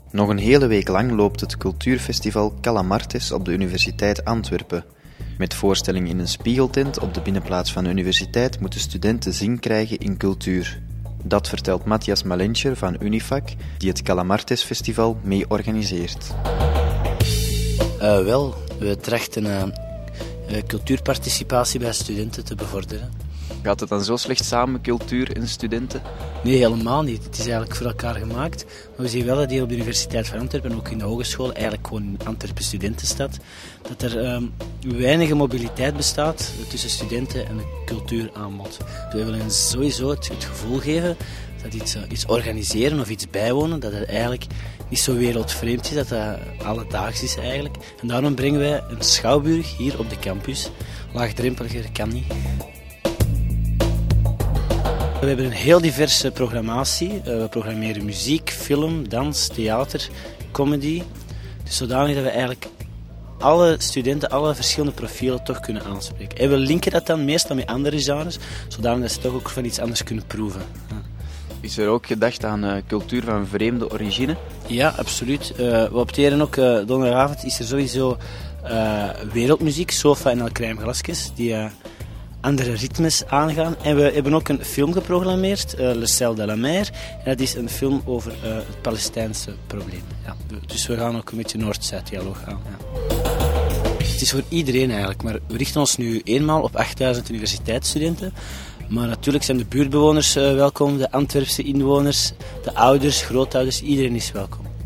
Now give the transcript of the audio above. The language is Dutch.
Nog een hele week lang loopt het cultuurfestival Calamartes op de Universiteit Antwerpen. Met voorstelling in een spiegeltent op de binnenplaats van de universiteit moeten studenten zin krijgen in cultuur. Dat vertelt Matthias Malenscher van Unifac, die het Calamartes Festival mee organiseert. We trachten cultuurparticipatie bij studenten te bevorderen. Gaat het dan zo slecht samen, cultuur en studenten? Nee, helemaal niet. Het is eigenlijk voor elkaar gemaakt. Maar we zien wel dat hier op de Universiteit van Antwerpen en ook in de hogeschool, eigenlijk gewoon in Antwerpen studentenstad, dat er weinig mobiliteit bestaat tussen studenten en het cultuuraanbod. Dus we willen sowieso het gevoel geven dat iets organiseren of iets bijwonen, dat het eigenlijk niet zo wereldvreemd is, dat dat alledaags is eigenlijk. En daarom brengen wij een schouwburg hier op de campus. Laagdrempeliger kan niet. We hebben een heel diverse programmatie. We programmeren muziek, film, dans, theater, comedy. Dus zodanig dat we eigenlijk alle studenten, alle verschillende profielen toch kunnen aanspreken. En we linken dat dan meestal met andere genres, zodanig dat ze toch ook van iets anders kunnen proeven. Ja. Is er ook gedacht aan cultuur van vreemde origine? Ja, absoluut. We opteren ook, donderdagavond is er sowieso wereldmuziek, Sofa en El Crème Glasjes, die andere ritmes aangaan. En we hebben ook een film geprogrammeerd, Le Sel de la Mer. En dat is een film over het Palestijnse probleem. Ja. Dus we gaan ook een beetje Noord-Zuid-dialoog aan. Ja. Het is voor iedereen eigenlijk, maar we richten ons nu eenmaal op 8000 universiteitsstudenten. Maar natuurlijk zijn de buurtbewoners welkom, de Antwerpse inwoners, de ouders, grootouders, iedereen is welkom.